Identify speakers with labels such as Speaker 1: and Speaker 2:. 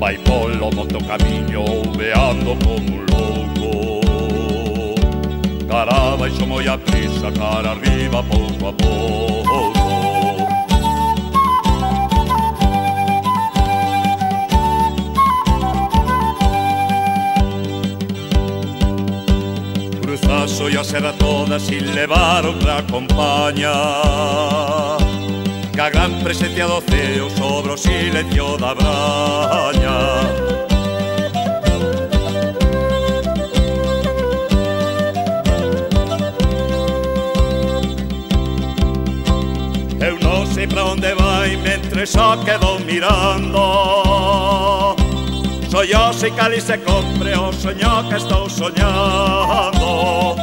Speaker 1: vai polo monte o camiño veando como un louco. Cara abaixo moi a prisa, cara arriba pouco a pouco. Cruzaso e a serra toda sin levar outra compaña, que a gran presencia do ceo sobre o silencio da braña. Eu non sei pra onde vai mentre só quedo mirando. Soy yo, sei cali se compre o soño que estou soñando.